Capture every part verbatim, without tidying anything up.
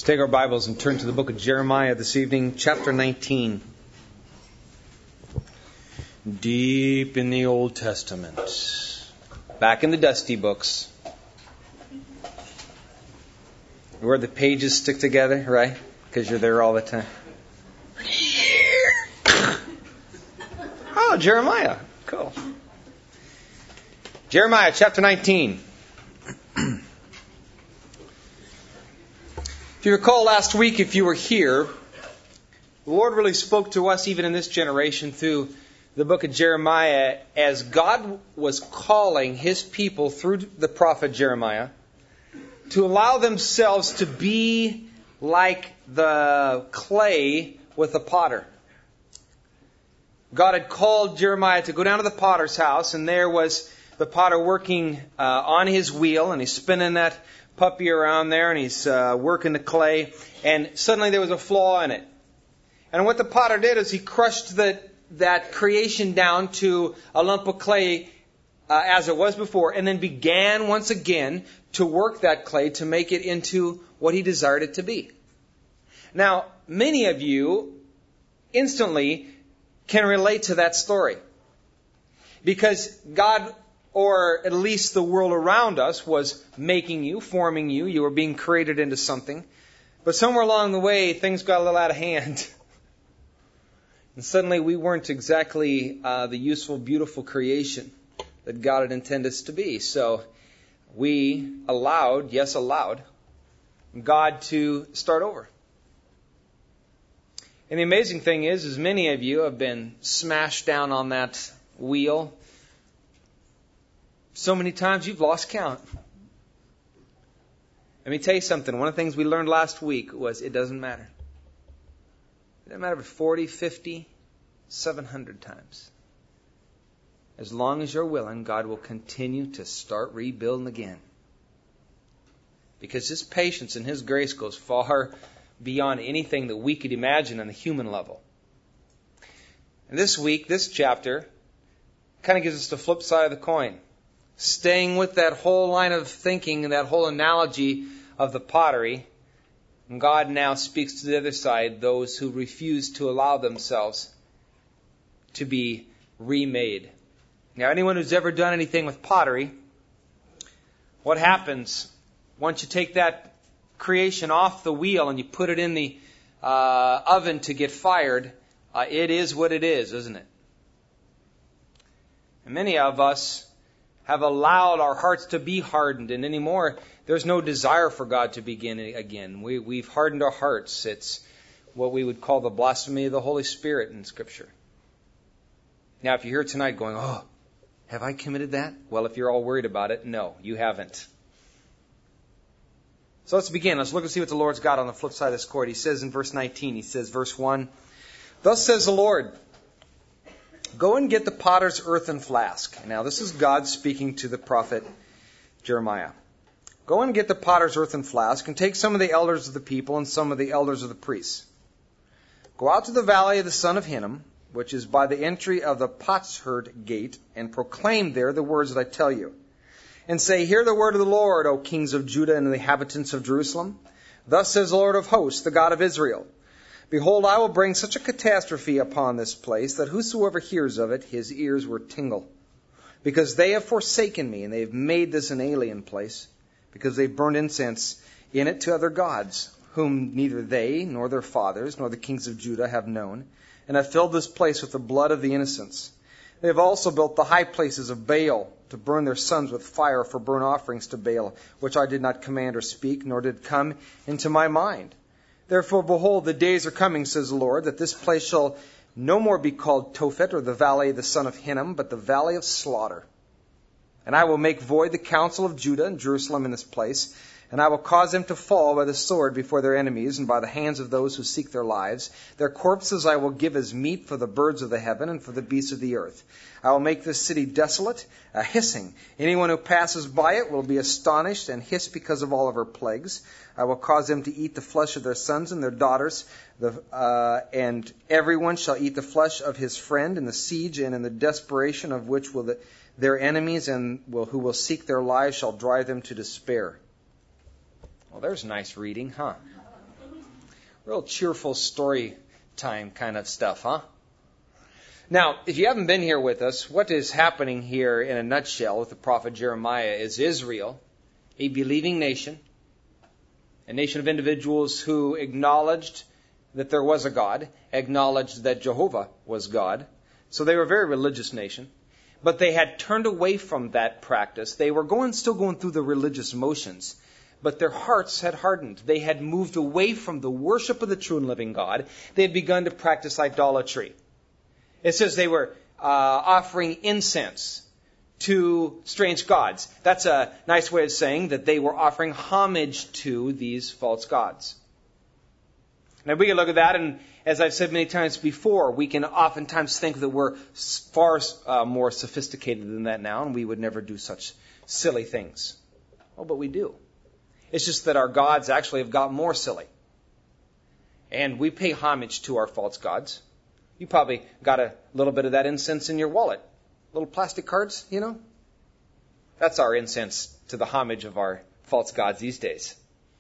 Let's take our Bibles and turn to the book of Jeremiah this evening, chapter nineteen. Deep in the Old Testament. Back in the dusty books. Where the pages stick together, right? Because you're there all the time. Oh, Jeremiah. Cool. Jeremiah chapter nineteen. If you recall last week, if you were here, the Lord really spoke to us even in this generation through the book of Jeremiah as God was calling His people through the prophet Jeremiah to allow themselves to be like the clay with the potter. God had called Jeremiah to go down to the potter's house, and there was the potter working uh, on his wheel, and he's spinning that puppy around there, and he's uh, working the clay, and suddenly there was a flaw in it. And what the potter did is he crushed the, that creation down to a lump of clay uh, as it was before, and then began once again to work that clay to make it into what he desired it to be. Now, many of you instantly can relate to that story, because God, or at least the world around us, was making you, forming you. You were being created into something. But somewhere along the way, things got a little out of hand. And suddenly we weren't exactly uh, the useful, beautiful creation that God had intended us to be. So we allowed, yes, allowed, God to start over. And the amazing thing is, is many of you have been smashed down on that wheel so many times you've lost count. Let me tell you something. One of the things we learned last week was it doesn't matter. It doesn't matter if it's forty, fifty, seven hundred times. As long as you're willing, God will continue to start rebuilding again. Because His patience and His grace goes far beyond anything that we could imagine on the human level. And this week, this chapter, kind of gives us the flip side of the coin. Staying with that whole line of thinking and that whole analogy of the pottery, and God now speaks to the other side, those who refuse to allow themselves to be remade. Now, anyone who's ever done anything with pottery, what happens once you take that creation off the wheel and you put it in the uh, oven to get fired, uh, it is what it is, isn't it? And many of us have allowed our hearts to be hardened, and anymore there's no desire for God to begin again. We, we've hardened our hearts. It's what we would call the blasphemy of the Holy Spirit in Scripture. Now, if you're here tonight going, oh, have I committed that? Well, if you're all worried about it, no, you haven't. So let's begin. Let's look and see what the Lord's got on the flip side of this coin. He says in verse nineteen, he says, verse one, "Thus says the Lord, go and get the potter's earthen flask." Now, this is God speaking to the prophet Jeremiah. "Go and get the potter's earthen flask, and take some of the elders of the people and some of the elders of the priests. Go out to the valley of the son of Hinnom, which is by the entry of the potsherd gate, and proclaim there the words that I tell you. And say, hear the word of the Lord, O kings of Judah and the inhabitants of Jerusalem. Thus says the Lord of hosts, the God of Israel. Behold, I will bring such a catastrophe upon this place that whosoever hears of it, his ears will tingle. Because they have forsaken me, and they have made this an alien place, because they burned incense in it to other gods, whom neither they, nor their fathers, nor the kings of Judah have known, and have filled this place with the blood of the innocents. They have also built the high places of Baal, to burn their sons with fire for burnt offerings to Baal, which I did not command or speak, nor did come into my mind. Therefore, behold, the days are coming, says the Lord, that this place shall no more be called Tophet, or the valley of the son of Hinnom, but the valley of slaughter. And I will make void the counsel of Judah and Jerusalem in this place, and I will cause them to fall by the sword before their enemies, and by the hands of those who seek their lives. Their corpses I will give as meat for the birds of the heaven and for the beasts of the earth. I will make this city desolate, a hissing. Anyone who passes by it will be astonished and hiss because of all of her plagues. I will cause them to eat the flesh of their sons and their daughters, the, uh, and everyone shall eat the flesh of his friend in the siege and in the desperation of which will the, their enemies and will, who will seek their lives shall drive them to despair. Well, there's nice reading, huh? Real cheerful story time kind of stuff, huh? Now, if you haven't been here with us, what is happening here in a nutshell with the prophet Jeremiah is Israel, a believing nation, a nation of individuals who acknowledged that there was a God, acknowledged that Jehovah was God. So they were a very religious nation. But they had turned away from that practice. They were going, still going through the religious motions, but their hearts had hardened. They had moved away from the worship of the true and living God. They had begun to practice idolatry. It says they were uh, offering incense to strange gods. That's a nice way of saying that they were offering homage to these false gods. Now we can look at that, and as I've said many times before, we can oftentimes think that we're far uh, more sophisticated than that now, and we would never do such silly things. Oh, but we do. It's just that our gods actually have got more silly. And we pay homage to our false gods. You probably got a little bit of that incense in your wallet. Little plastic cards, you know? That's our incense to the homage of our false gods these days.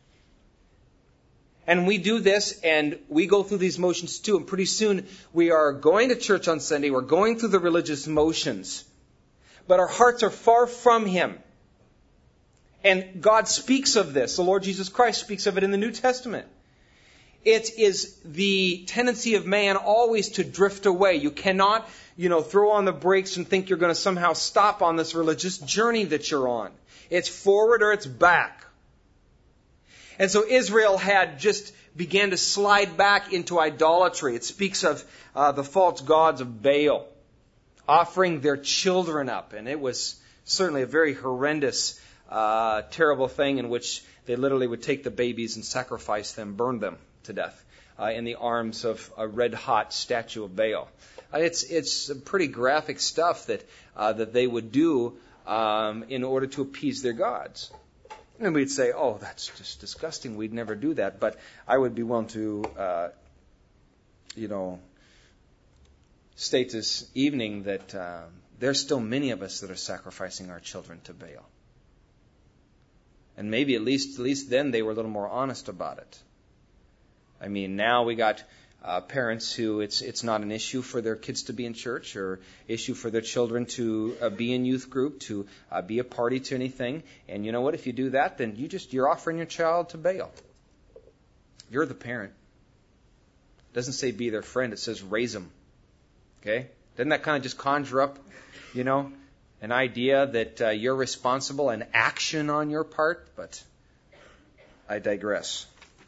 And we do this, and we go through these motions too. And pretty soon, we are going to church on Sunday. We're going through the religious motions. But our hearts are far from Him. And God speaks of this. The Lord Jesus Christ speaks of it in the New Testament. It is the tendency of man always to drift away. You cannot, you know, throw on the brakes and think you're going to somehow stop on this religious journey that you're on. It's forward or it's back. And so Israel had just began to slide back into idolatry. It speaks of uh, the false gods of Baal, offering their children up. And it was certainly a very horrendous, uh, terrible thing in which they literally would take the babies and sacrifice them, burn them to death uh, in the arms of a red-hot statue of Baal. Uh, it's it's pretty graphic stuff that uh, that they would do um, in order to appease their gods. And we'd say, oh, that's just disgusting. We'd never do that. But I would be willing to, uh, you know, state this evening that uh, there's still many of us that are sacrificing our children to Baal. And maybe at least at least then they were a little more honest about it. I mean, now we got uh, parents who it's it's not an issue for their kids to be in church or issue for their children to uh, be in youth group, to uh, be a party to anything. And you know what? If you do that, then you just you're offering your child to Baal. You're the parent. It doesn't say be their friend. It says raise them. Okay? Doesn't that kind of just conjure up, you know, an idea that uh, you're responsible and action on your part? But I digress.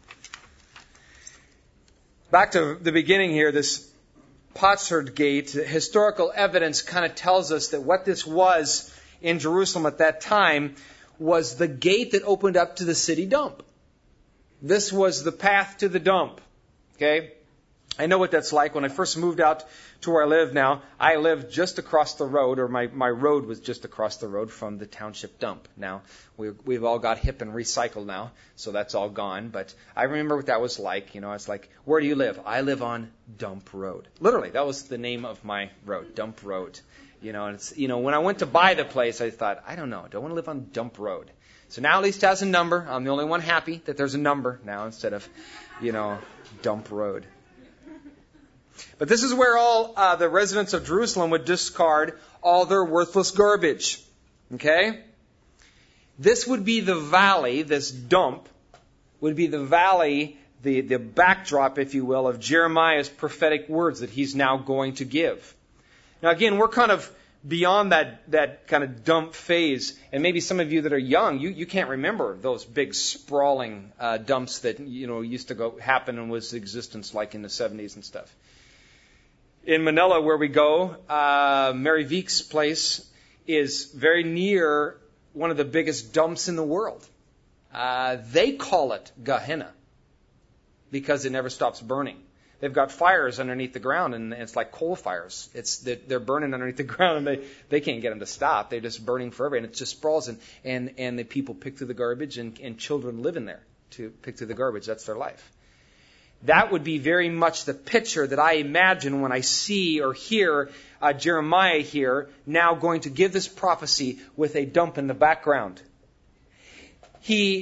Back to the beginning here, this Potsherd Gate, historical evidence kind of tells us that what this was in Jerusalem at that time was the gate that opened up to the city dump. This was the path to the dump. Okay? I know what that's like. When I first moved out to where I live now, I lived just across the road, or my, my road was just across the road from the township dump. Now, we, we've all got hip and recycled now, so that's all gone. But I remember what that was like. You know, it's like, where do you live? I live on Dump Road. Literally, that was the name of my road, Dump Road. You know, and it's, you know, when I went to buy the place, I thought, I don't know, do I want to live on Dump Road? So now at least it has a number. I'm the only one happy that there's a number now instead of, you know, Dump Road. But this is where all uh, the residents of Jerusalem would discard all their worthless garbage. Okay? This would be the valley, this dump, would be the valley, the, the backdrop, if you will, of Jeremiah's prophetic words that he's now going to give. Now again, we're kind of beyond that, that kind of dump phase. And maybe some of you that are young, you, you can't remember those big sprawling uh, dumps that, you know, used to go happen and was existence like in the seventies and stuff. In Manila, where we go, uh, Mary Veek's place is very near one of the biggest dumps in the world. Uh, they call it Gehenna because it never stops burning. They've got fires underneath the ground, and it's like coal fires. It's they're burning underneath the ground, and they, they can't get them to stop. They're just burning forever, and it just sprawls, and, and, and the people pick through the garbage, and, and children live in there to pick through the garbage. That's their life. That would be very much the picture that I imagine when I see or hear uh, Jeremiah here now going to give this prophecy with a dump in the background. He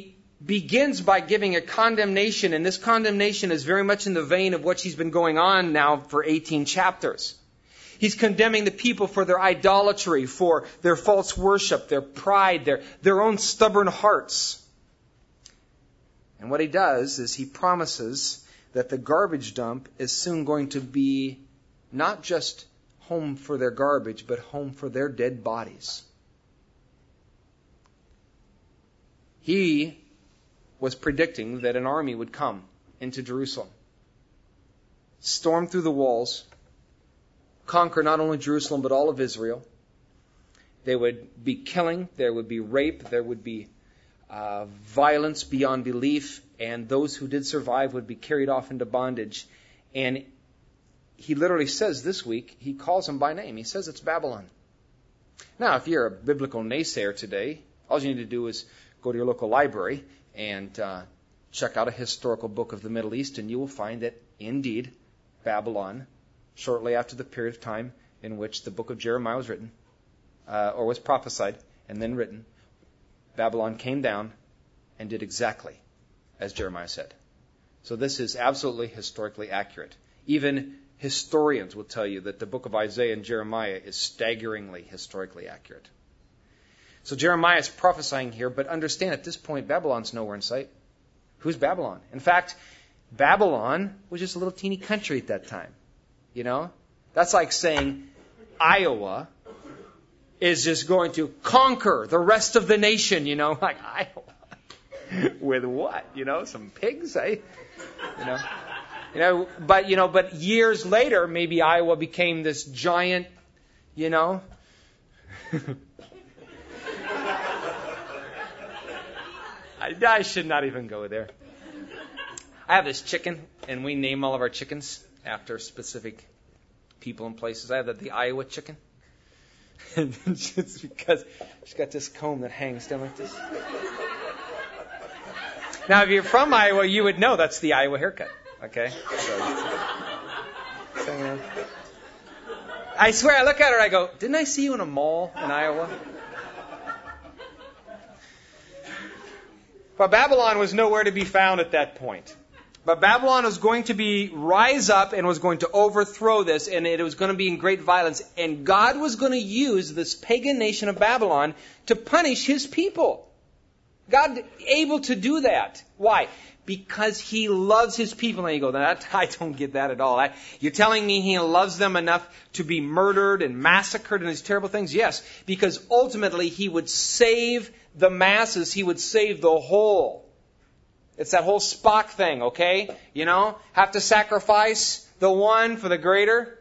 begins by giving a condemnation, and this condemnation is very much in the vein of what's been going on now for eighteen chapters. He's condemning the people for their idolatry, for their false worship, their pride, their, their own stubborn hearts. And what he does is he promises that the garbage dump is soon going to be not just home for their garbage, but home for their dead bodies. He was predicting that an army would come into Jerusalem, storm through the walls, conquer not only Jerusalem but all of Israel. They would be killing, there would be rape, there would be uh, violence beyond belief, and those who did survive would be carried off into bondage. And he literally says this week, he calls them by name. He says it's Babylon. Now, if you're a biblical naysayer today, all you need to do is go to your local library and uh, check out a historical book of the Middle East, and you will find that indeed Babylon, shortly after the period of time in which the book of Jeremiah was written, uh, or was prophesied and then written, Babylon came down and did exactly as Jeremiah said. So this is absolutely historically accurate. Even historians will tell you that the book of Isaiah and Jeremiah is staggeringly historically accurate. So Jeremiah is prophesying here, but understand at this point, Babylon's nowhere in sight. Who's Babylon? In fact, Babylon was just a little teeny country at that time. You know? That's like saying Iowa is just going to conquer the rest of the nation, you know? Like, Iowa. With what? You know, some pigs, eh? You know? You know, but, you know, but years later, maybe Iowa became this giant, you know? I, I should not even go there. I have this chicken, and we name all of our chickens after specific people and places. I have the, the Iowa chicken. And it's because she's got this comb that hangs down like this. Now, if you're from Iowa, you would know that's the Iowa haircut. Okay? So, so, you know. I swear, I look at her, I go, didn't I see you in a mall in Iowa? But Babylon was nowhere to be found at that point. But Babylon was going to be rise up and was going to overthrow this, and it was going to be in great violence. And God was going to use this pagan nation of Babylon to punish his people. God able to do that. Why? Because he loves his people. And you go, that, I don't get that at all. I, you're telling me he loves them enough to be murdered and massacred and these terrible things? Yes, because ultimately he would save the masses. He would save the whole. It's that whole Spock thing, okay? You know, have to sacrifice the one for the greater.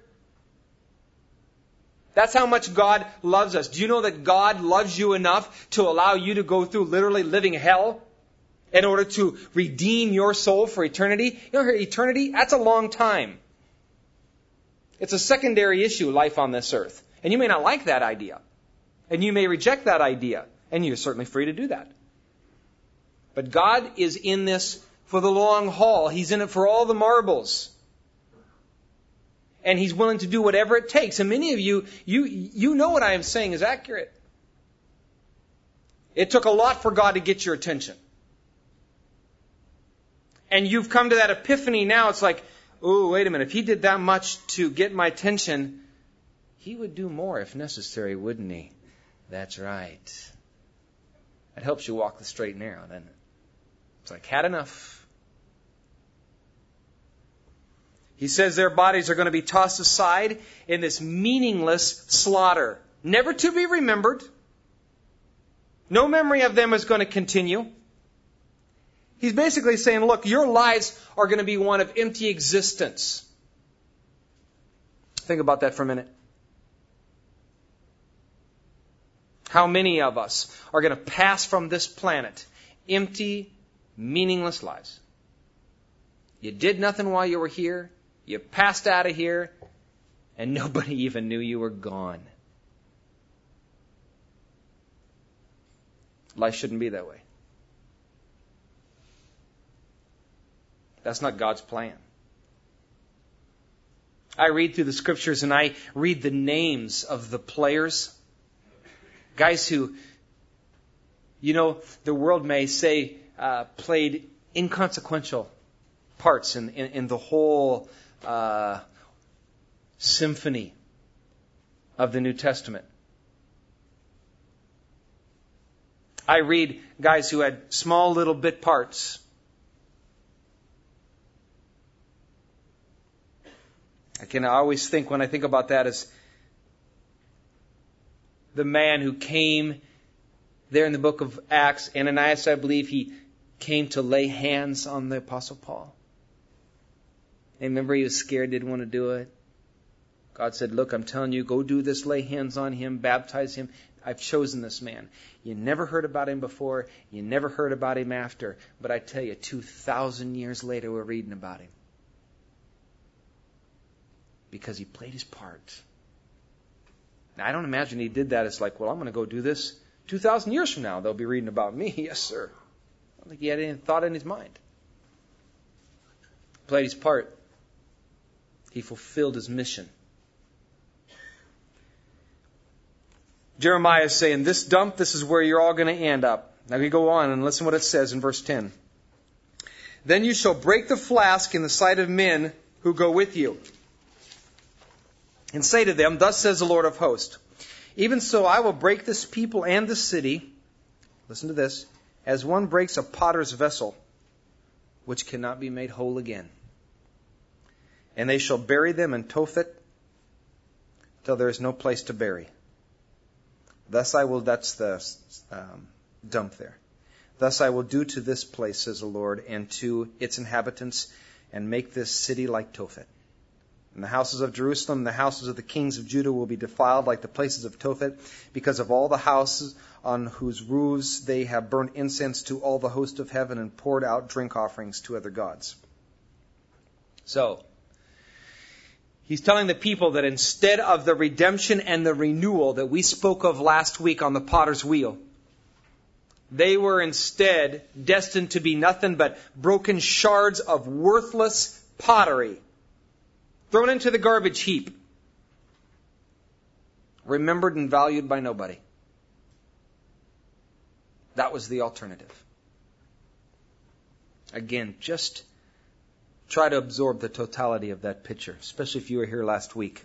That's how much God loves us. Do you know that God loves you enough to allow you to go through literally living hell in order to redeem your soul for eternity? You know, eternity, that's a long time. It's a secondary issue, life on this earth. And you may not like that idea. And you may reject that idea. And you're certainly free to do that. But God is in this for the long haul. He's in it for all the marbles. And He's willing to do whatever it takes. And many of you, you, you know what I am saying is accurate. It took a lot for God to get your attention. And you've come to that epiphany now. It's like, oh, wait a minute. If He did that much to get my attention, He would do more if necessary, wouldn't He? That's right. That helps you walk the straight and narrow, doesn't it? It's like, had enough. He says their bodies are going to be tossed aside in this meaningless slaughter, never to be remembered. No memory of them is going to continue. He's basically saying, look, your lives are going to be one of empty existence. Think about that for a minute. How many of us are going to pass from this planet empty, meaningless lives? You did nothing while you were here. You passed out of here, and nobody even knew you were gone. Life shouldn't be that way. That's not God's plan. I read through the scriptures and I read the names of the players. Guys who, you know, the world may say uh, played inconsequential parts in, in, in the whole uh, symphony of the New Testament. I read guys who had small little bit parts. I can always think, when I think about that, as the man who came there in the book of Acts, Ananias, I believe, he came to lay hands on the Apostle Paul. And remember, he was scared, didn't want to do it. God said, look, I'm telling you, go do this, lay hands on him, baptize him. I've chosen this man. You never heard about him before. You never heard about him after. But I tell you, two thousand years later, we're reading about him. Because he played his part. Now, I don't imagine he did that as like, well, I'm going to go do this two thousand years from now. They'll be reading about me. Yes, sir. I don't think he had any thought in his mind. He played his part. He fulfilled his mission. Jeremiah is saying, this dump, this is where you're all going to end up. Now we go on and listen what it says in verse ten. Then you shall break the flask in the sight of men who go with you, and say to them, thus says the Lord of hosts, even so I will break this people and this city, listen to this, as one breaks a potter's vessel, which cannot be made whole again. And they shall bury them in Tophet, till there is no place to bury. Thus I will, that's the um, dump there. Thus I will do to this place, says the Lord, and to its inhabitants, and make this city like Tophet. And the houses of Jerusalem and the houses of the kings of Judah will be defiled like the places of Tophet, because of all the houses on whose roofs they have burnt incense to all the host of heaven and poured out drink offerings to other gods. So, he's telling the people that instead of the redemption and the renewal that we spoke of last week on the potter's wheel, they were instead destined to be nothing but broken shards of worthless pottery, thrown into the garbage heap, remembered and valued by nobody. That was the alternative. Again, just try to absorb the totality of that picture, especially if you were here last week.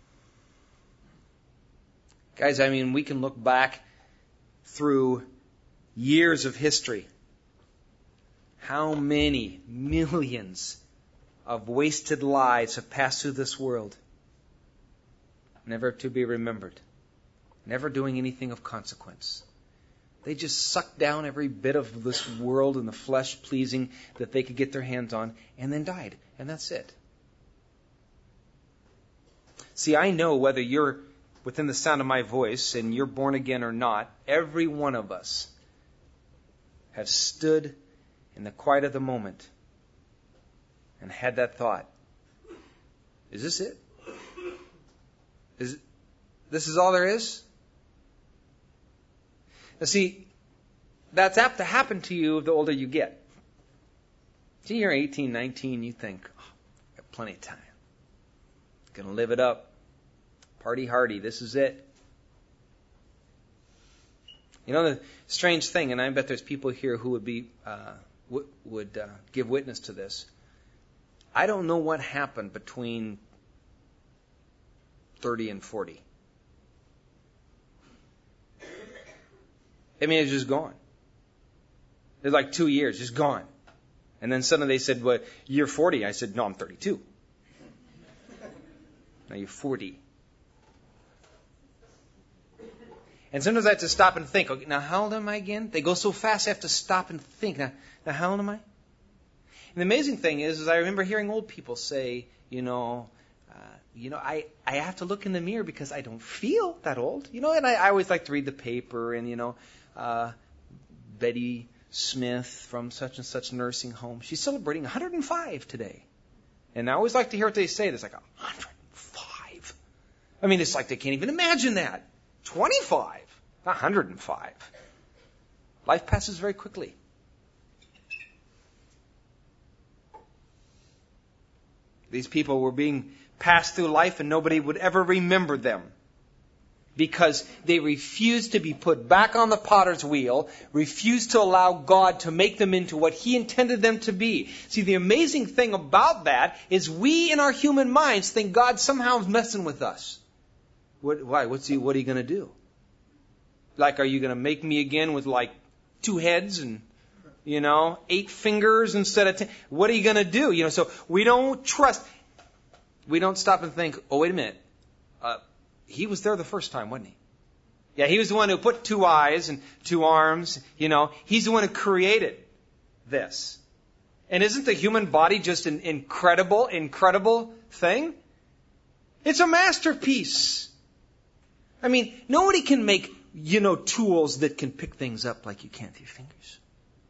Guys, I mean, we can look back through years of history. How many millions of wasted lives have passed through this world, never to be remembered, never doing anything of consequence. They just sucked down every bit of this world and the flesh pleasing that they could get their hands on, and then died. And that's it. See, I know whether you're within the sound of my voice and you're born again or not, every one of us have stood in the quiet of the moment and had that thought. Is this it? Is this is all there is? Now see, that's apt to happen to you the older you get. See, you're eighteen, nineteen, you think, oh, I've got plenty of time. Gonna live it up. Party hardy, this is it. You know the strange thing, and I bet there's people here who would be uh, w- would uh, give witness to this. I don't know what happened between thirty and forty. I mean, it's just gone. It's like two years, just gone. And then suddenly they said, well, you're forty. I said, no, I'm thirty-two. Now you're forty. And sometimes I have to stop and think, okay, now how old am I again? They go so fast I have to stop and think. Now, now how old am I? And the amazing thing is, is I remember hearing old people say, you know, uh, you know, I, I have to look in the mirror because I don't feel that old. You know, and I, I always like to read the paper and, you know, uh, Betty Smith from such and such nursing home. She's celebrating one hundred five today. And I always like to hear what they say. It's like, one hundred five? I mean, it's like they can't even imagine that. twenty-five, one hundred five. Life passes very quickly. These people were being passed through life and nobody would ever remember them. because they refuse to be put back on the potter's wheel, refuse to allow God to make them into what He intended them to be. See, the amazing thing about that is we in our human minds think God somehow is messing with us. What, why? What's he, what are you going to do? Like, are you going to make me again with like two heads and, you know, eight fingers instead of ten? What are you going to do? You know, so we don't trust. We don't stop and think, oh, wait a minute. Uh, he was there the first time, wasn't he? Yeah, he was the one who put two eyes and two arms, you know. He's the one who created this. And isn't the human body just an incredible, incredible thing? It's a masterpiece. I mean, nobody can make, you know, tools that can pick things up like you can with your fingers.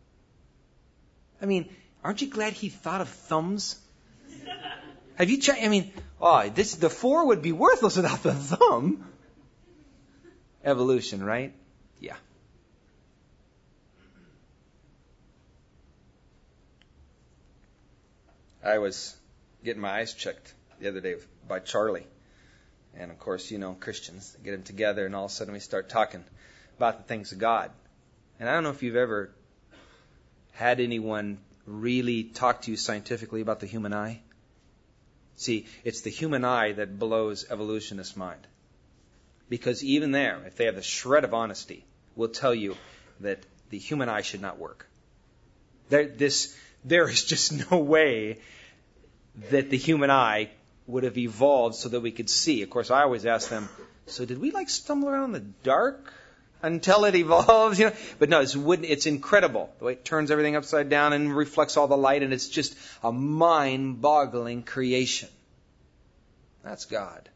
I mean, aren't you glad he thought of thumbs? Have you checked? I mean, oh, this the four would be worthless without the thumb. Evolution, right? Yeah. I was getting my eyes checked the other day by Charlie. And of course, you know, Christians get them together and all of a sudden we start talking about the things of God. And I don't know if you've ever had anyone really talk to you scientifically about the human eye. See, it's the human eye that blows evolutionists' mind. Because even there, if they have a shred of honesty, will tell you that the human eye should not work. There, this, there is just no way that the human eye would have evolved so that we could see. Of course, I always ask them, so did we like stumble around in the dark until it evolves? You know, but no, it's wouldn't. It's incredible the way it turns everything upside down and reflects all the light, and it's just a mind-boggling creation. That's God.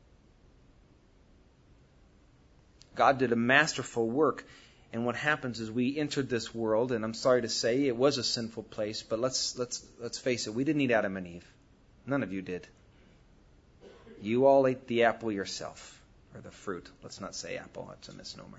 God did a masterful work, and what happens is we entered this world, and I'm sorry to say it was a sinful place, but let's let's let's face it, we didn't eat Adam and Eve. None of you did. You all ate the apple yourself, or the fruit. Let's not say apple, that's a misnomer.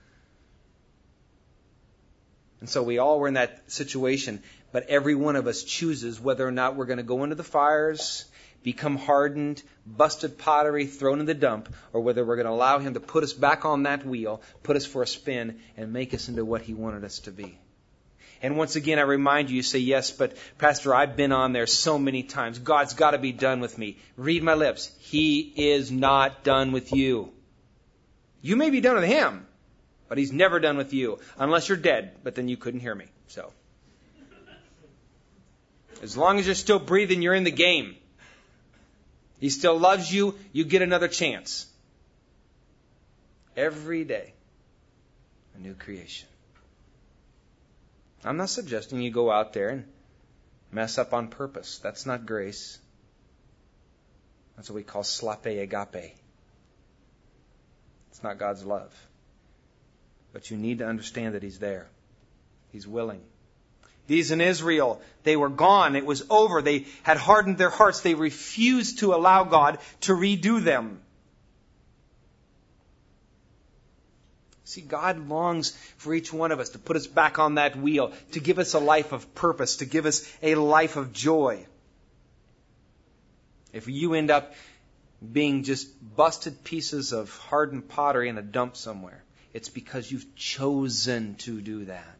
And so we all were in that situation, but every one of us chooses whether or not we're going to go into the fires, become hardened, busted pottery, thrown in the dump, or whether we're going to allow Him to put us back on that wheel, put us for a spin, and make us into what He wanted us to be. And once again, I remind you, you say, yes, but Pastor, I've been on there so many times. God's got to be done with me. Read my lips. He is not done with you. You may be done with Him, but He's never done with you, unless you're dead, but then you couldn't hear me. So, as long as you're still breathing, you're in the game. He still loves you. You get another chance. Every day, a new creation. I'm not suggesting you go out there and mess up on purpose. That's not grace. That's what we call slape agape. It's not God's love. But you need to understand that He's there. He's willing. These in Israel, they were gone. It was over. They had hardened their hearts. They refused to allow God to redo them. See, God longs for each one of us to put us back on that wheel, to give us a life of purpose, to give us a life of joy. If you end up being just busted pieces of hardened pottery in a dump somewhere, it's because you've chosen to do that.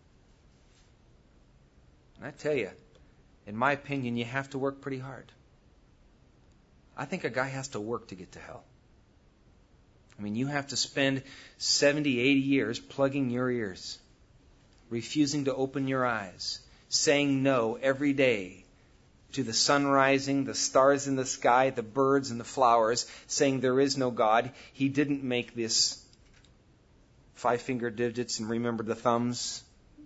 And I tell you, in my opinion, you have to work pretty hard. I think a guy has to work to get to hell. I mean, you have to spend seventy, eighty years plugging your ears, refusing to open your eyes, saying no every day to the sun rising, the stars in the sky, the birds and the flowers, saying there is no God. He didn't make this five-finger digits and remember the thumbs.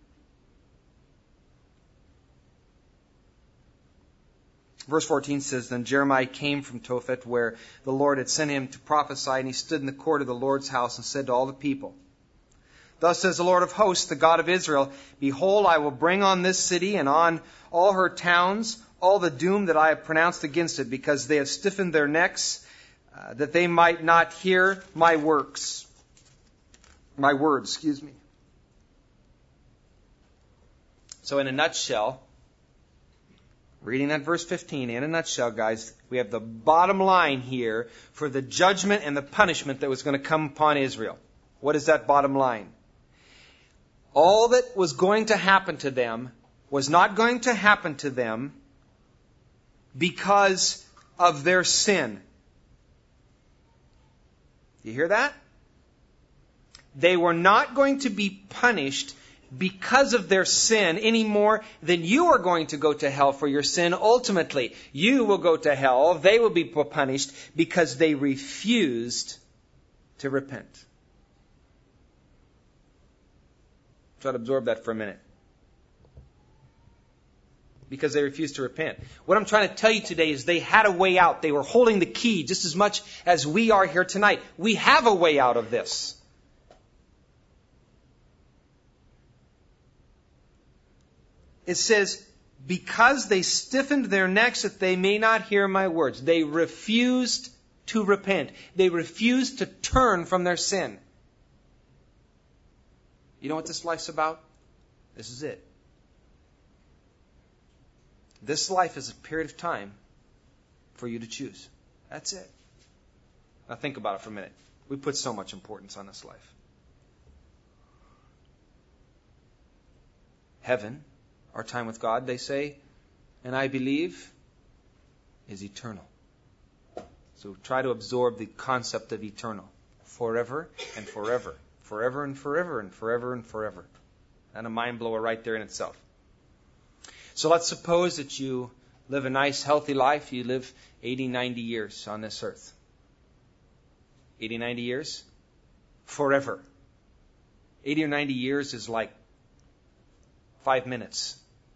Verse fourteen says, then Jeremiah came from Tophet, where the Lord had sent him to prophesy, and he stood in the court of the Lord's house and said to all the people, thus says the Lord of hosts, the God of Israel, behold, I will bring on this city and on all her towns all the doom that I have pronounced against it, because they have stiffened their necks, uh, that they might not hear my works. My words, excuse me. So in a nutshell, reading that verse fifteen in a nutshell, guys, we have the bottom line here for the judgment and the punishment that was going to come upon Israel. What is that bottom line? All that was going to happen to them was not going to happen to them because of their sin. You hear that? They were not going to be punished because of their sin any more than you are going to go to hell for your sin ultimately. You will go to hell. They will be punished because they refused to repent. Try to absorb that for a minute. Because they refused to repent. What I'm trying to tell you today is they had a way out. They were holding the key just as much as we are here tonight. We have a way out of this. It says, because they stiffened their necks that they may not hear my words. They refused to repent. They refused to turn from their sin. You know what this life's about? This is it. This life is a period of time for you to choose. That's it. Now think about it for a minute. We put so much importance on this life. Heaven, our time with God, they say, and I believe, is eternal. So try to absorb the concept of eternal. Forever and forever. Forever and forever and forever and forever. And a mind blower right there in itself. So let's suppose that you live a nice, healthy life. You live eighty, ninety years on this earth. eighty, ninety years? Forever. eighty or ninety years is like five minutes.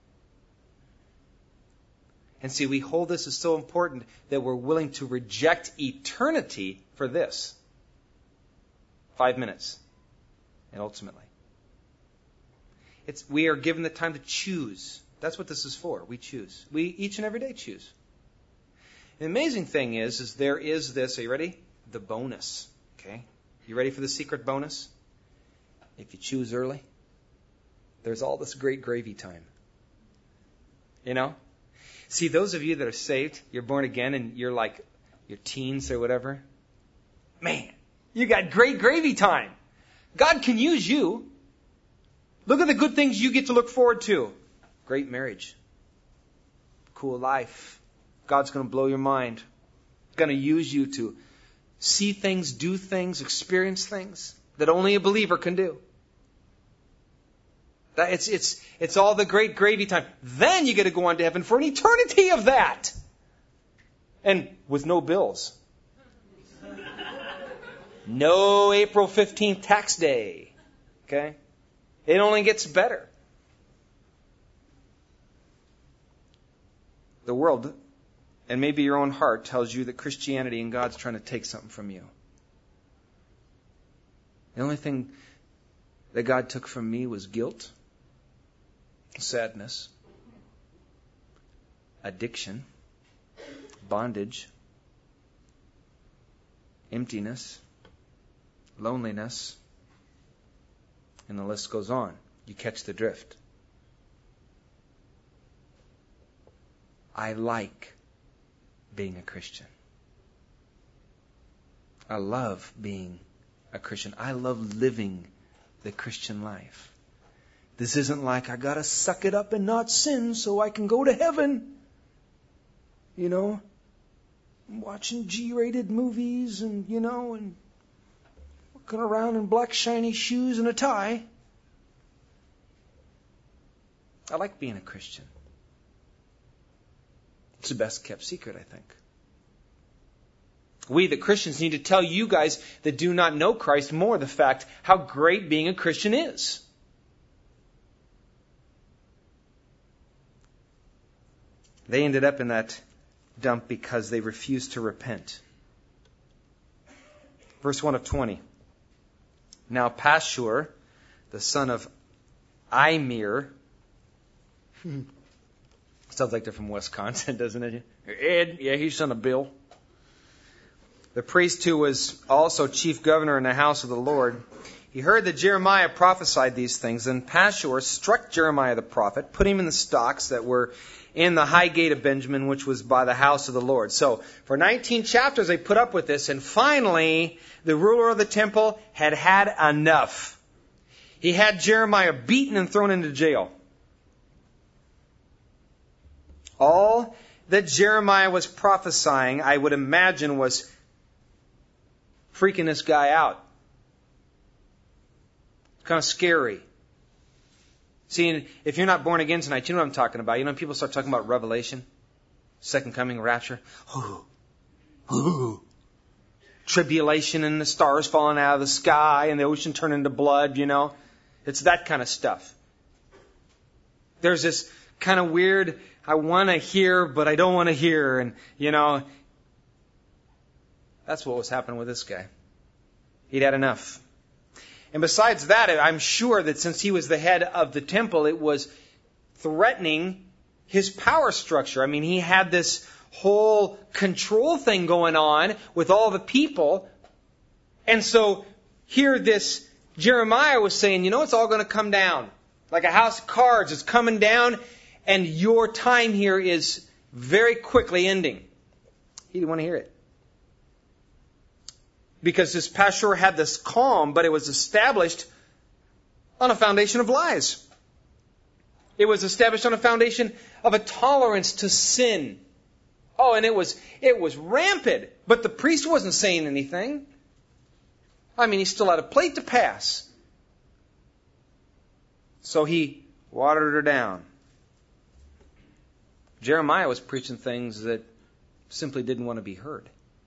And see, we hold this as so important that we're willing to reject eternity for this. Five minutes. And ultimately. It's, we are given the time to choose. That's what this is for. We choose. We each and every day choose. The amazing thing is, is there is this, are you ready? The bonus. Okay? You ready for the secret bonus? If you choose early, there's all this great gravy time. You know? See, those of you that are saved, you're born again and you're like your teens or whatever. Man, you got great gravy time. God can use you. Look at the good things you get to look forward to. Great marriage. Cool life. God's going to blow your mind. Going to use you to see things, do things, experience things that only a believer can do. That it's it's it's all the great gravy time. Then you get to go on to heaven for an eternity of that. And with no bills. No April fifteenth tax day. Okay? It only gets better. The world, and maybe your own heart, tells you that Christianity and God's trying to take something from you. The only thing that God took from me was guilt, sadness, addiction, bondage, emptiness, loneliness, and the list goes on. You catch the drift. I like being a Christian. I love being a Christian. I love living the Christian life. This isn't like I gotta suck it up and not sin so I can go to heaven. You know, I'm watching G-rated movies and, you know, and walking around in black shiny shoes and a tie. I like being a Christian. It's the best kept secret, I think. We, the Christians, need to tell you guys that do not know Christ more the fact how great being a Christian is. They ended up in that dump because they refused to repent. Verse one of twenty. Now Pashur, the son of Immer, sounds like they're from Wisconsin, doesn't it? Ed, yeah, he's son of Bill. The priest who was also chief governor in the house of the Lord, he heard that Jeremiah prophesied these things, and Pashur struck Jeremiah the prophet, put him in the stocks that were in the high gate of Benjamin, which was by the house of the Lord. So for nineteen chapters, they put up with this. And finally, the ruler of the temple had had enough. He had Jeremiah beaten and thrown into jail. All that Jeremiah was prophesying, I would imagine, was freaking this guy out. It's kind of scary. See, if you're not born again tonight, you know what I'm talking about. You know, people start talking about Revelation, second coming, rapture. Ooh, ooh. Tribulation and the stars falling out of the sky and the ocean turning into blood, you know. It's that kind of stuff. There's this kind of weird, I want to hear, but I don't want to hear. And, you know, that's what was happening with this guy. He'd had enough. And besides that, I'm sure that since he was the head of the temple, it was threatening his power structure. I mean, he had this whole control thing going on with all the people. And so here this Jeremiah was saying, you know, it's all going to come down. Like a house of cards, it's coming down, and your time here is very quickly ending. He didn't want to hear it. Because this Pashur had this calm, but it was established on a foundation of lies. It was established on a foundation of a tolerance to sin. Oh, and it was it was rampant. But the priest wasn't saying anything. I mean, he still had a plate to pass. So he watered her down. Jeremiah was preaching things that simply didn't want to be heard.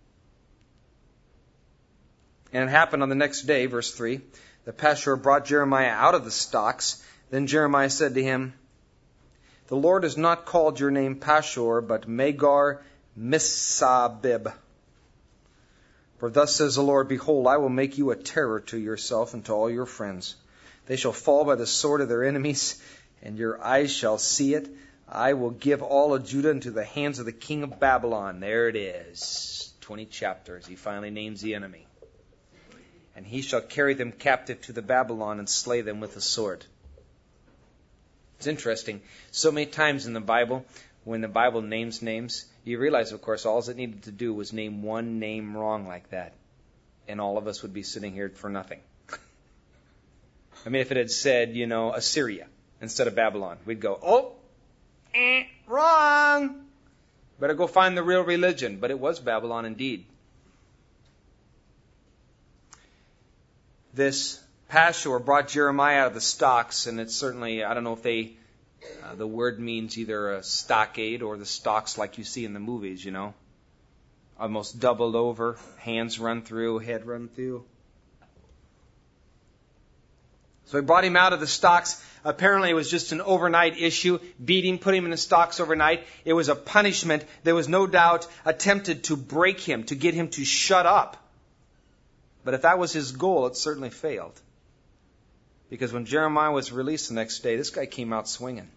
And it happened on the next day, verse three. The Pashur brought Jeremiah out of the stocks. Then Jeremiah said to him, the Lord has not called your name Pashur, but Magar Missabib. For thus says the Lord, behold, I will make you a terror to yourself and to all your friends. They shall fall by the sword of their enemies, and your eyes shall see it. I will give all of Judah into the hands of the king of Babylon. There it is. Twenty chapters. He finally names the enemy. And he shall carry them captive to the Babylon and slay them with the sword. It's interesting. So many times in the Bible, when the Bible names names, you realize, of course, all it needed to do was name one name wrong like that. And all of us would be sitting here for nothing. I mean, if it had said, you know, Assyria instead of Babylon, we'd go, oh, eh, wrong. Better go find the real religion. But it was Babylon indeed. This Pashur brought Jeremiah out of the stocks, and it's certainly, I don't know if they, uh, the word means either a stockade or the stocks like you see in the movies, you know. Almost doubled over, hands run through, head run through. So he brought him out of the stocks. Apparently it was just an overnight issue. Beat him, put him in the stocks overnight. It was a punishment. There was no doubt attempted to break him, to get him to shut up. But if that was his goal, it certainly failed. Because when Jeremiah was released the next day, this guy came out swinging.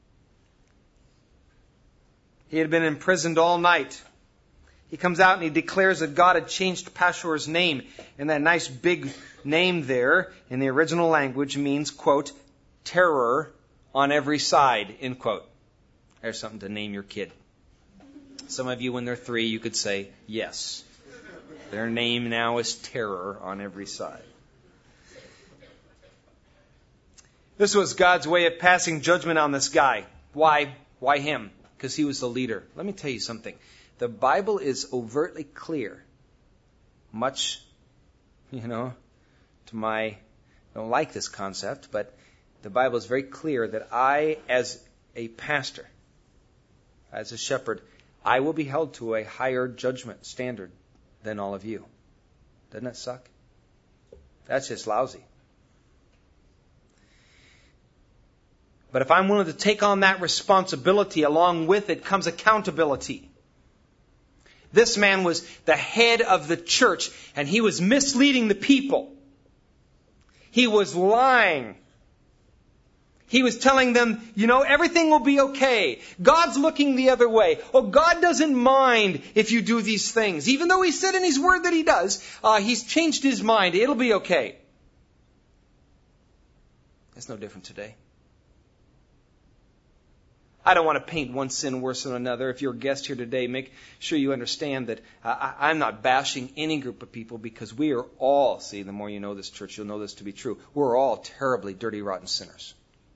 He had been imprisoned all night. He comes out and he declares that God had changed Pashur's name. And that nice big name there in the original language means, quote, terror on every side, end quote. There's something to name your kid. Some of you, when they're three, you could say, yes. Their name now is terror on every side. This was God's way of passing judgment on this guy. Why? Why him? Because he was the leader. Let me tell you something. The Bible is overtly clear. Much, you know, to my, I don't like this concept, but the Bible is very clear that I, as a pastor, as a shepherd, I will be held to a higher judgment standard than all of you. Doesn't that suck? That's just lousy. But if I'm willing to take on that responsibility, along with it comes accountability. This man was the head of the church, and he was misleading the people. He was lying. He was telling them, you know, everything will be okay. God's looking the other way. Oh, God doesn't mind if you do these things. Even though He said in His Word that He does, uh, He's changed His mind. It'll be okay. It's no different today. I don't want to paint one sin worse than another. If you're a guest here today, make sure you understand that uh, I, I'm not bashing any group of people, because we are all, see, the more you know this church, you'll know this to be true. We're all terribly dirty, rotten sinners.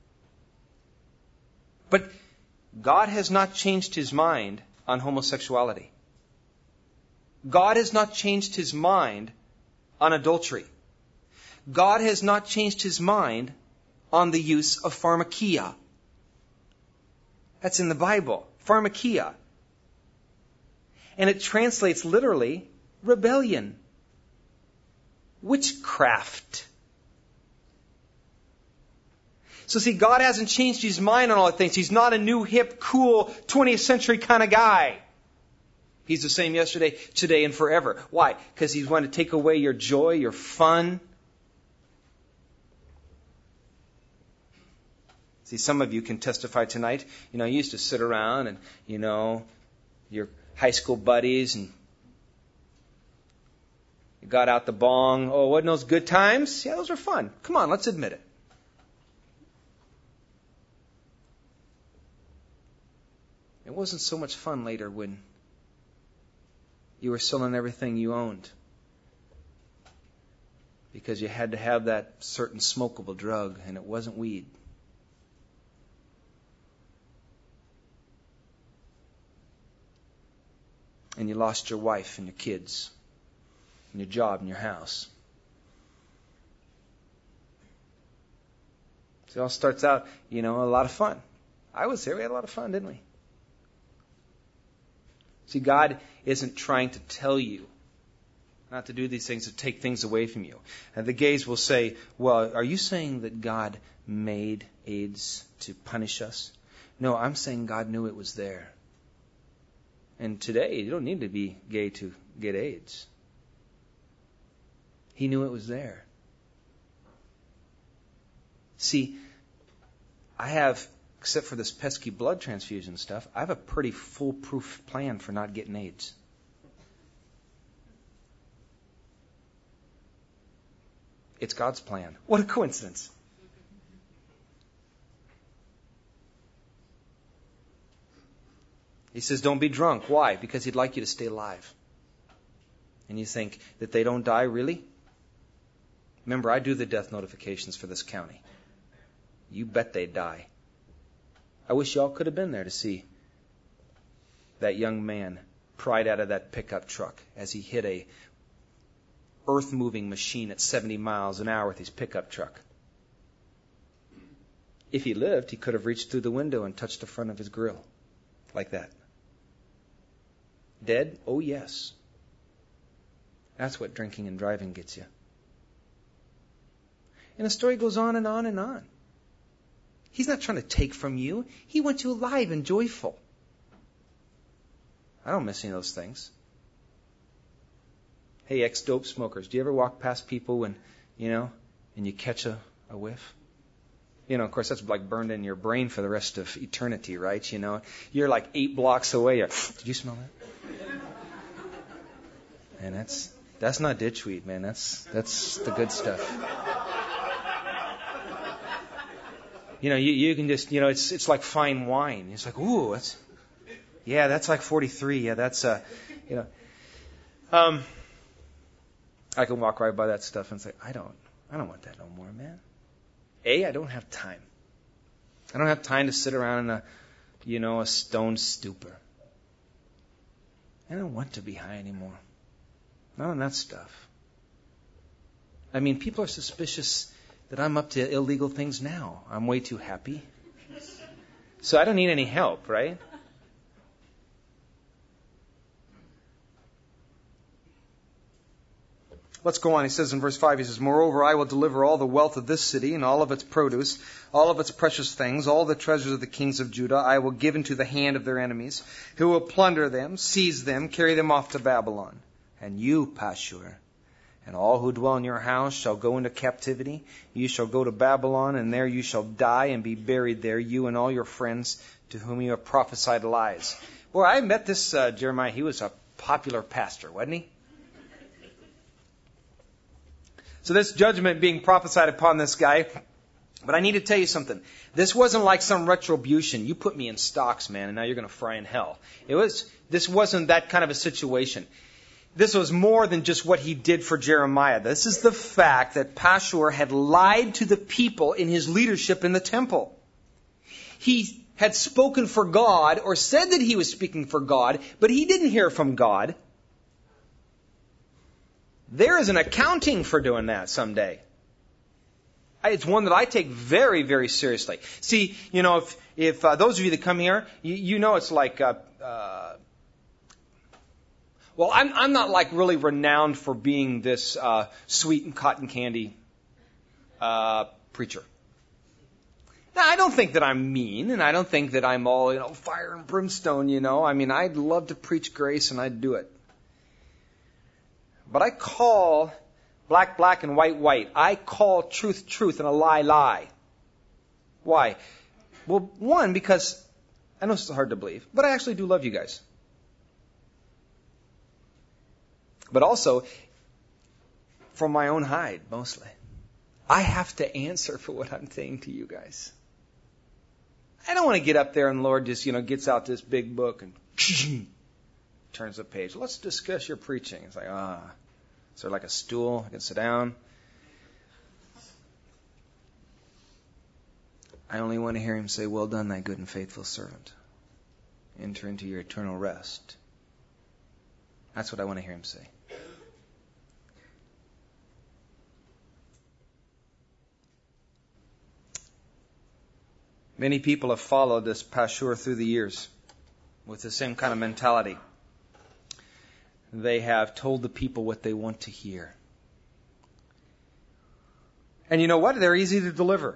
But God has not changed his mind on homosexuality. God has not changed his mind on adultery. God has not changed his mind on the use of pharmakia. That's in the Bible. Pharmakia. And it translates literally rebellion. Witchcraft. So see, God hasn't changed his mind on all things. He's not a new, hip, cool, twentieth century kind of guy. He's the same yesterday, today, and forever. Why? Because he's going to take away your joy, your fun. See, some of you can testify tonight. You know, you used to sit around and, you know, your high school buddies, and you got out the bong. Oh, wasn't those good times? Yeah, those were fun. Come on, let's admit it. It wasn't so much fun later when you were selling everything you owned, because you had to have that certain smokable drug, and it wasn't weed. And you lost your wife and your kids and your job and your house. So it all starts out, you know, a lot of fun. I was there. We had a lot of fun, didn't we? See, God isn't trying to tell you not to do these things, to take things away from you. And the gays will say, well, are you saying that God made AIDS to punish us? No, I'm saying God knew it was there. And today, you don't need to be gay to get AIDS. He knew it was there. See, I have, except for this pesky blood transfusion stuff, I have a pretty foolproof plan for not getting AIDS. It's God's plan. What a coincidence. He says, don't be drunk. Why? Because he'd like you to stay alive. And you think that they don't die, really? Remember, I do the death notifications for this county. You bet they die. I wish y'all could have been there to see that young man pried out of that pickup truck as he hit a earth-moving machine at seventy miles an hour with his pickup truck. If he lived, he could have reached through the window and touched the front of his grill. Like that. Dead? Oh, yes. That's what drinking and driving gets you. And the story goes on and on and on. He's not trying to take from you. He wants you alive and joyful. I don't miss any of those things. Hey, ex-dope smokers, do you ever walk past people when, you know, and you catch a, a whiff? You know, of course, that's like burned in your brain for the rest of eternity, right? You know, you're like eight blocks away. You're, did you smell that? And that's that's not ditchweed, man. That's that's the good stuff. You know, you, you can just, you know, it's it's like fine wine. It's like, ooh, that's, yeah, that's like forty-three. Yeah, that's, uh, you know, um, I can walk right by that stuff and say, I don't, I don't want that no more, man. A, I don't have time. I don't have time to sit around in a, you know, a stone stupor. I don't want to be high anymore. Not on that stuff. I mean, people are suspicious that I'm up to illegal things now. I'm way too happy. So I don't need any help, right? Let's go on. He says in verse five, he says, moreover, I will deliver all the wealth of this city and all of its produce, all of its precious things, all the treasures of the kings of Judah, I will give into the hand of their enemies, who will plunder them, seize them, carry them off to Babylon. And you, Pashur, and all who dwell in your house shall go into captivity. You shall go to Babylon, and there you shall die and be buried there, you and all your friends to whom you have prophesied lies. Boy, I met this uh, Jeremiah. He was a popular pastor, wasn't he? So this judgment being prophesied upon this guy, But I need to tell you something. This wasn't like some retribution. You put me in stocks, man, and now you're going to fry in hell. It was. This wasn't that kind of a situation. This was more than just what he did for Jeremiah. This is the fact that Pashur had lied to the people in his leadership in the temple. He had spoken for God, or said that he was speaking for God, but he didn't hear from God. There is an accounting for doing that someday. It's one that I take very, very seriously. See, you know, if, if uh, those of you that come here, you, you know it's like, uh, uh, well, I'm, I'm not like really renowned for being this uh, sweet and cotton candy uh, preacher. Now, I don't think that I'm mean, and I don't think that I'm all, you know, fire and brimstone, you know. I mean, I'd love to preach grace, and I'd do it. But I call black, black, and white, white. I call truth, truth, and a lie, lie. Why? Well, one, because I know it's hard to believe, but I actually do love you guys. But also, from my own hide, mostly. I have to answer for what I'm saying to you guys. I don't want to get up there and the Lord just, you know, gets out this big book and turns the page. Let's discuss your preaching. It's like, ah, is there like a stool? I can sit down. I only want to hear him say, well done, thy good and faithful servant. Enter into your eternal rest. That's what I want to hear him say. Many people have followed this Pashur through the years with the same kind of mentality. They have told the people what they want to hear. And you know what? They're easy to deliver.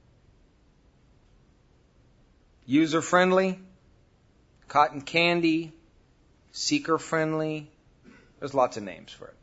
User-friendly, cotton candy, seeker-friendly. There's lots of names for it.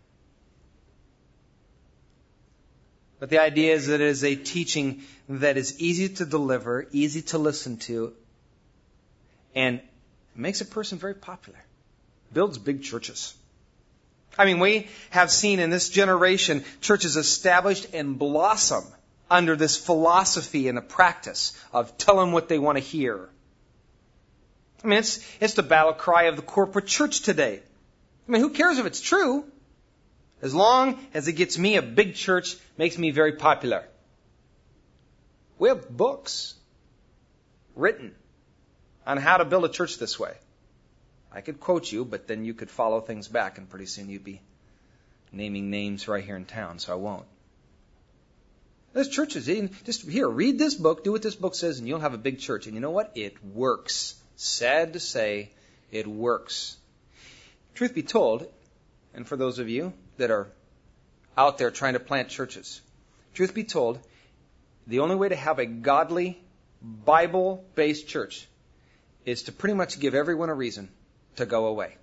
But the idea is that it is a teaching that is easy to deliver, easy to listen to, and makes a person very popular. Builds big churches. I mean, we have seen in this generation churches established and blossom under this philosophy and a practice of tell them what they want to hear. I mean, it's, it's the battle cry of the corporate church today. I mean, who cares if it's true? As long as it gets me a big church, makes me very popular. We have books written on how to build a church this way. I could quote you, but then you could follow things back, and pretty soon you'd be naming names right here in town, so I won't. There's churches. Just here, read this book, do what this book says, and you'll have a big church. And you know what? It works. Sad to say, it works. Truth be told, and for those of you that are out there trying to plant churches, truth be told, the only way to have a godly, Bible-based church is to pretty much give everyone a reason to go away.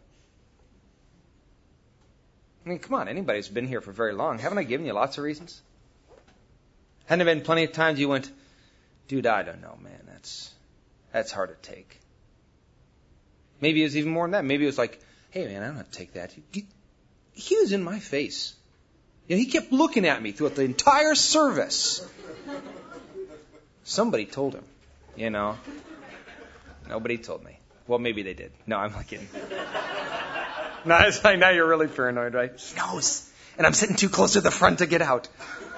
I mean, come on, anybody who's been here for very long, haven't I given you lots of reasons? Hadn't there been plenty of times you went, dude, I don't know, man, that's that's hard to take. Maybe it was even more than that. Maybe it was like, hey, man, I don't have to take that. He, he was in my face. You know, he kept looking at me throughout the entire service. Somebody told him, you know. Nobody told me. Well, maybe they did. No, I'm not kidding. No, it's like, now you're really paranoid, right? He knows. And I'm sitting too close to the front to get out.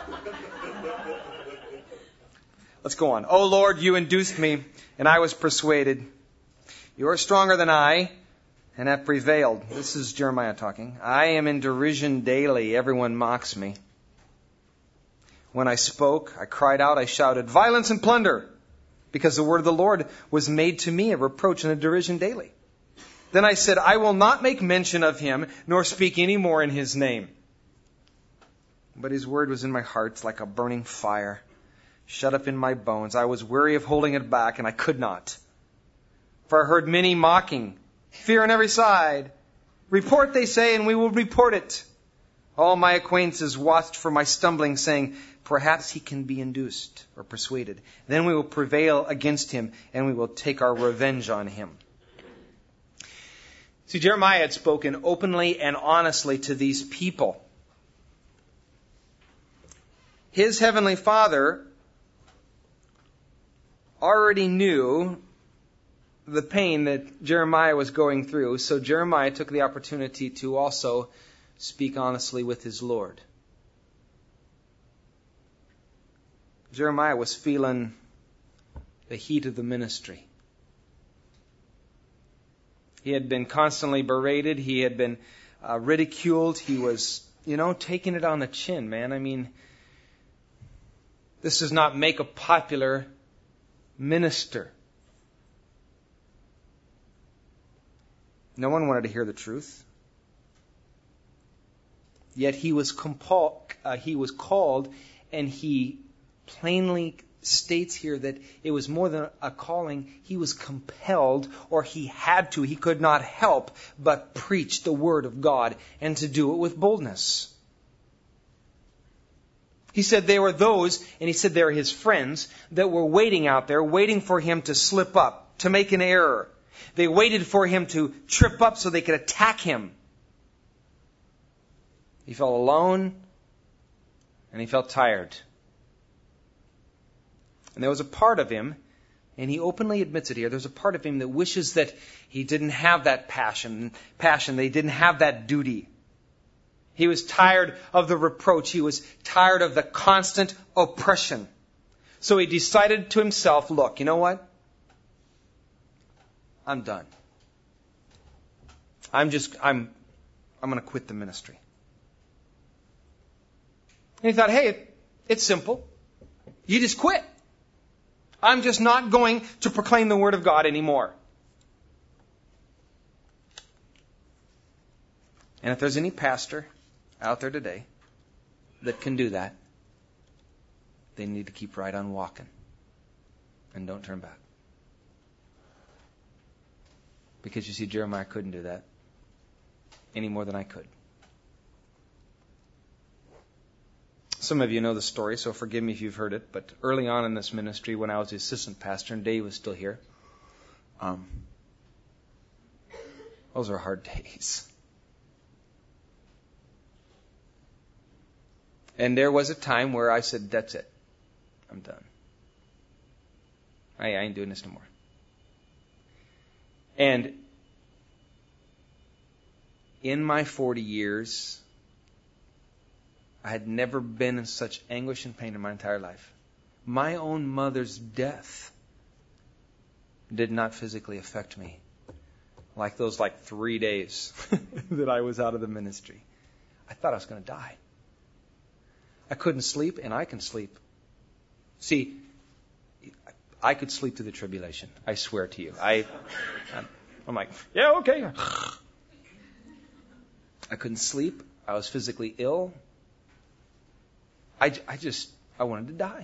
Let's go on. Oh, Lord, you induced me, and I was persuaded. You are stronger than I, and have prevailed. This is Jeremiah talking. I am in derision daily. Everyone mocks me. When I spoke, I cried out, I shouted, violence and plunder, because the word of the Lord was made to me a reproach and a derision daily. Then I said, I will not make mention of him, nor speak any more in his name. But his word was in my heart like a burning fire, shut up in my bones. I was weary of holding it back, and I could not. For I heard many mocking, fear on every side. Report, they say, and we will report it. All my acquaintances watched for my stumbling, saying, perhaps he can be induced or persuaded. Then we will prevail against him, and we will take our revenge on him. See, Jeremiah had spoken openly and honestly to these people. His heavenly Father already knew the pain that Jeremiah was going through, so Jeremiah took the opportunity to also speak honestly with his Lord. Jeremiah was feeling the heat of the ministry. He had been constantly berated. He had been uh, ridiculed. He was, you know, taking it on the chin, man. I mean, this does not make a popular minister. No one wanted to hear the truth. Yet he was compul- uh, he was called, and he plainly states here that it was more than a calling. He was compelled, or he had to. He could not help but preach the word of God and to do it with boldness. He said they were those, and he said they were his friends, that were waiting out there, waiting for him to slip up, to make an error. They waited for him to trip up so they could attack him. He felt alone, and he felt tired. And there was a part of him, and he openly admits it here, there's a part of him that wishes that he didn't have that passion, passion, they didn't have that duty. He was tired of the reproach. He was tired of the constant oppression. So he decided to himself, look, you know what? I'm done. I'm just, I'm, I'm going to quit the ministry. And he thought, hey, it, it's simple. You just quit. I'm just not going to proclaim the word of God anymore. And if there's any pastor out there today that can do that, they need to keep right on walking and don't turn back. Because you see, Jeremiah couldn't do that any more than I could. Some of you know the story, so forgive me if you've heard it, but early on in this ministry, when I was the assistant pastor and Dave was still here, um, those are hard days. And there was a time where I said, that's it. I'm done. I, I ain't doing this no more. And in my forty years, I had never been in such anguish and pain in my entire life. My own mother's death did not physically affect me like those like three days that I was out of the ministry. I thought I was going to die. I couldn't sleep, and I can sleep. See, I could sleep through the tribulation. I swear to you. I, I'm like, yeah, okay. I couldn't sleep. I was physically ill. I, I just, I wanted to die.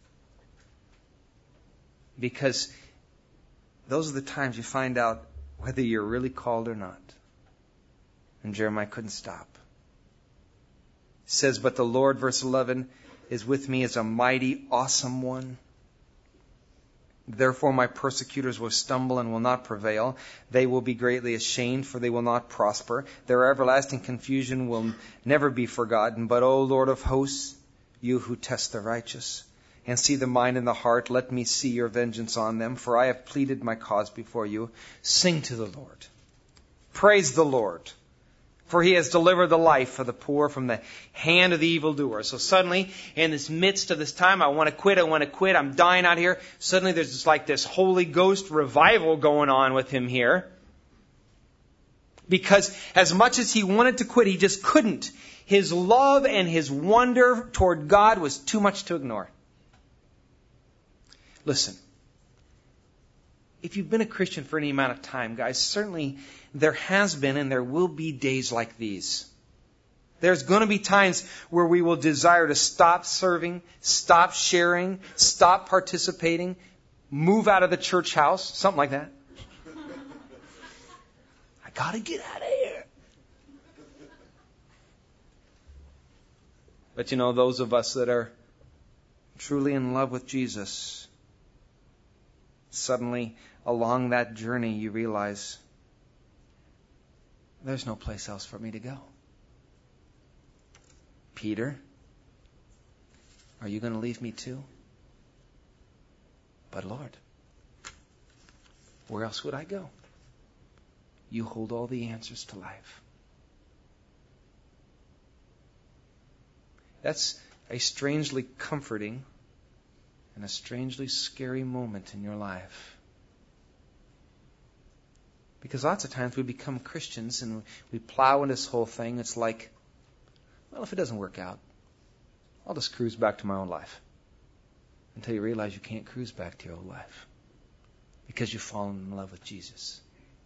Because those are the times you find out whether you're really called or not. And Jeremiah couldn't stop. It says, but the Lord, verse eleven, is with me as a mighty, awesome one. Therefore my persecutors will stumble and will not prevail. They will be greatly ashamed, for they will not prosper. Their everlasting confusion will never be forgotten. But, O Lord of hosts, you who test the righteous and see the mind and the heart, let me see your vengeance on them, for I have pleaded my cause before you. Sing to the Lord. Praise the Lord. For he has delivered the life of the poor from the hand of the evildoer. So suddenly, in this midst of this time, I want to quit, I want to quit, I'm dying out here. Suddenly there's just like this Holy Ghost revival going on with him here. Because as much as he wanted to quit, he just couldn't. His love and his wonder toward God was too much to ignore. Listen. If you've been a Christian for any amount of time, guys, certainly there has been and there will be days like these. There's going to be times where we will desire to stop serving, stop sharing, stop participating, move out of the church house, something like that. I got to get out of here. But you know, those of us that are truly in love with Jesus, suddenly along that journey you realize there's no place else for me to go. Peter, are you going to leave me too? But Lord, where else would I go? You hold all the answers to life. That's a strangely comforting and a strangely scary moment in your life. Because lots of times we become Christians and we plow in this whole thing. It's like, well, if it doesn't work out, I'll just cruise back to my own life. Until you realize you can't cruise back to your old life. Because you've fallen in love with Jesus.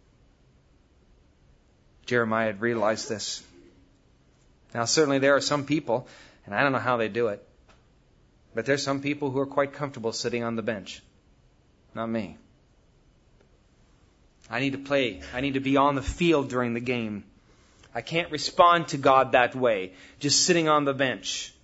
Jeremiah had realized this. Now, certainly there are some people, and I don't know how they do it, but there's some people who are quite comfortable sitting on the bench. Not me. I need to play. I need to be on the field during the game. I can't respond to God that way, just sitting on the bench.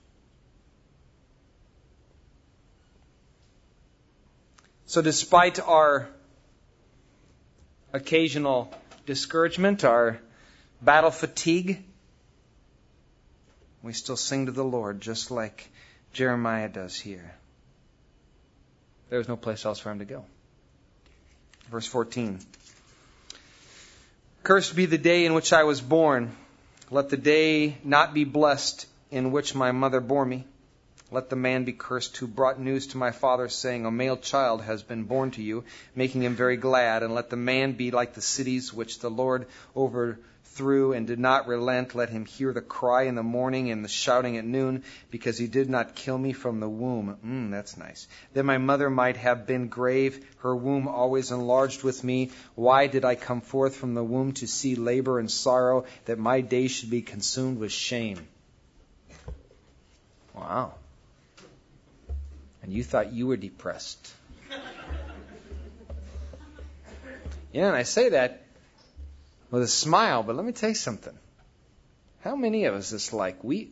So despite our occasional discouragement, our battle fatigue, we still sing to the Lord just like Jeremiah does here. There was no place else for him to go. Verse fourteen. Cursed be the day in which I was born. Let the day not be blessed in which my mother bore me. Let the man be cursed who brought news to my father, saying, a male child has been born to you, making him very glad. And let the man be like the cities which the Lord overthrew and did not relent. Let him hear the cry in the morning and the shouting at noon, because he did not kill me from the womb. Mm, that's nice. That my mother might have been grave, her womb always enlarged with me. Why did I come forth from the womb to see labor and sorrow, that my days should be consumed with shame? Wow. And you thought you were depressed. Yeah, and I say that with a smile, but let me tell you something. How many of us is like, we,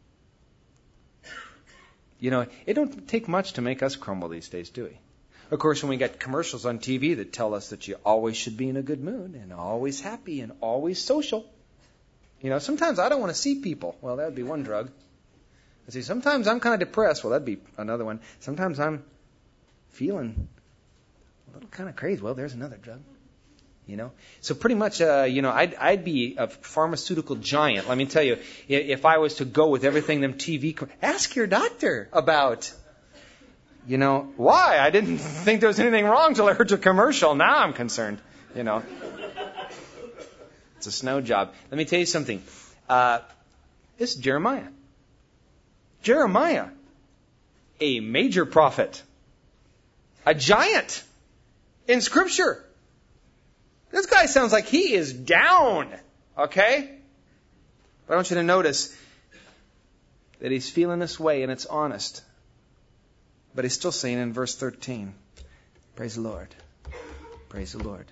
you know, it don't take much to make us crumble these days, do we? Of course, when we get commercials on T V that tell us that you always should be in a good mood and always happy and always social. You know, sometimes I don't want to see people. Well, that would be one drug. I see, sometimes I'm kind of depressed. Well, that'd be another one. Sometimes I'm feeling a little kind of crazy. Well, there's another drug. You know, so pretty much, uh, you know, I'd, I'd be a pharmaceutical giant. Let me tell you, if I was to go with everything them T V, ask your doctor about. You know, why? I didn't think there was anything wrong till I heard your commercial. Now I'm concerned. You know, it's a snow job. Let me tell you something. Uh, this is Jeremiah. Jeremiah, a major prophet, a giant in Scripture. This guy sounds like he is down, okay? But I want you to notice that he's feeling this way, and it's honest. But he's still saying in verse thirteen, praise the Lord, praise the Lord.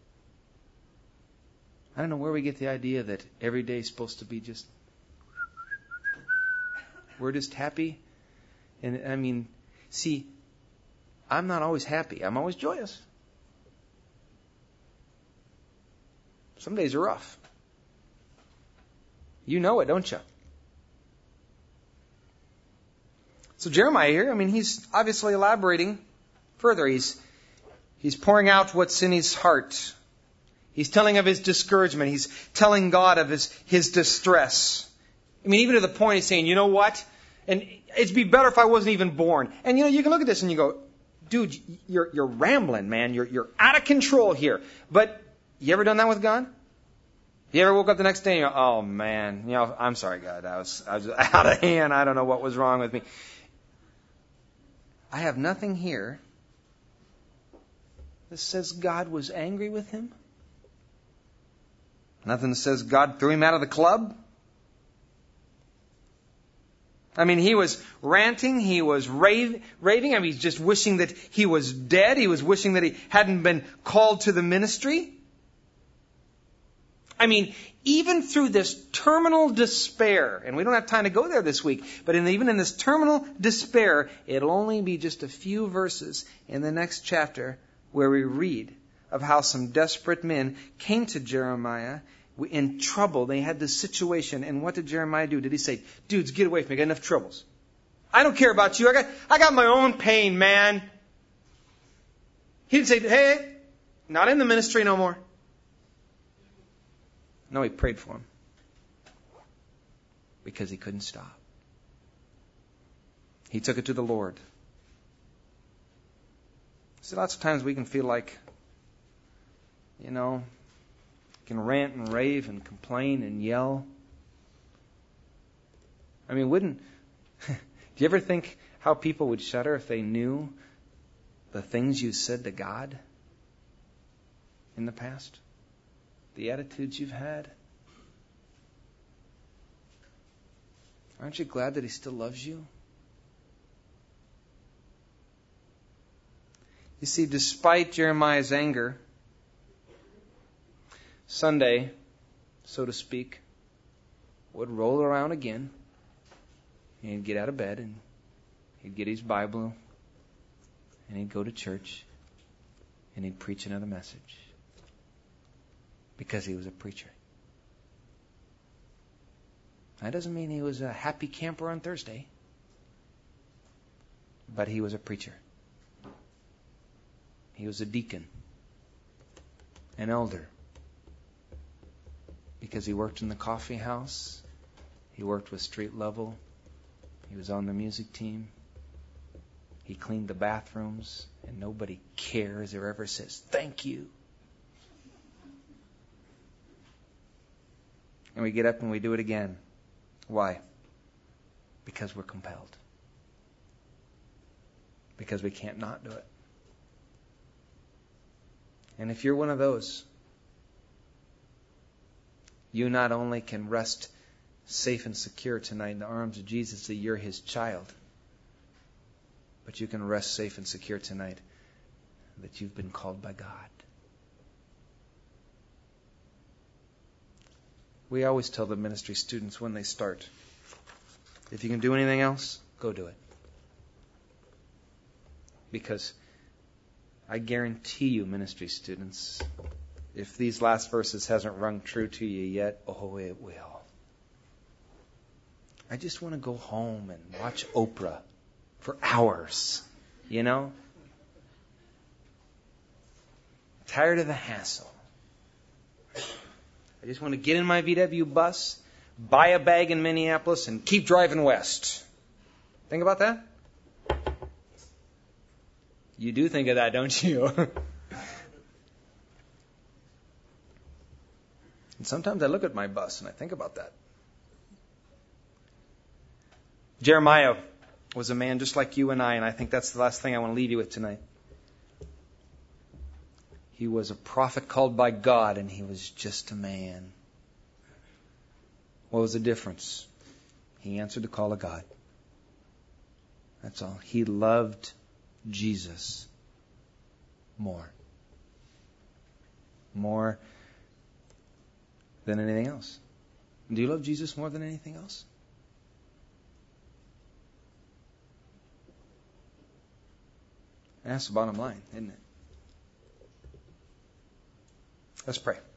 I don't know where we get the idea that every day is supposed to be just, we're just happy. And I mean, see, I'm not always happy. I'm always joyous. Some days are rough. You know it, don't you? So Jeremiah here, I mean, he's obviously elaborating further. He's he's pouring out what's in his heart. He's telling of his discouragement. He's telling God of his, his distress. I mean, even to the point he's saying, you know what? And it'd be better if I wasn't even born. And you know, you can look at this and you go, dude, you're you're rambling, man. You're you're out of control here. But you ever done that with God? You ever woke up the next day and you go, oh man, you know, I'm sorry, God, I was I was out of hand. I don't know what was wrong with me. I have nothing here that says God was angry with him. Nothing that says God threw him out of the club. I mean, he was ranting, he was raving, raving. I mean, he's just wishing that he was dead. He was wishing that he hadn't been called to the ministry. I mean, even through this terminal despair, and we don't have time to go there this week, but in, even in this terminal despair, it'll only be just a few verses in the next chapter where we read of how some desperate men came to Jeremiah in trouble. They had this situation, and what did Jeremiah do? Did he say, dudes, get away from me, I got enough troubles. I don't care about you, I got, I got my own pain, man. He didn't say, hey, not in the ministry no more. No, he prayed for him. Because he couldn't stop. He took it to the Lord. See, lots of times we can feel like, you know, can rant and rave and complain and yell. I mean, wouldn't, do you ever think how people would shudder if they knew the things you said to God in the past? The attitudes you've had? Aren't you glad that He still loves you? You see, despite Jeremiah's anger, Sunday, so to speak, would roll around again. And he'd get out of bed and he'd get his Bible and he'd go to church and he'd preach another message. Because he was a preacher. That doesn't mean he was a happy camper on Thursday. But he was a preacher. He was a deacon. An elder. Because he worked in the coffee house. He worked with street level. He was on the music team. He cleaned the bathrooms. And nobody cares or ever says, thank you. And we get up and we do it again. Why? Because we're compelled. Because we can't not do it. And if you're one of those, you not only can rest safe and secure tonight in the arms of Jesus that you're His child, but you can rest safe and secure tonight that you've been called by God. We always tell the ministry students when they start, if you can do anything else, go do it. Because I guarantee you, ministry students, if these last verses hasn't rung true to you yet, oh, it will. I just want to go home and watch Oprah for hours, you know? Tired of the hassle. I just want to get in my V W bus, buy a bag in Minneapolis, and keep driving west. Think about that? You do think of that, don't you? And sometimes I look at my bus and I think about that. Jeremiah was a man just like you and I, and I think that's the last thing I want to leave you with tonight. He was a prophet called by God, and he was just a man. What was the difference? He answered the call of God. That's all. He loved Jesus more. More than anything else. Do you love Jesus more than anything else? And that's the bottom line, isn't it? Let's pray.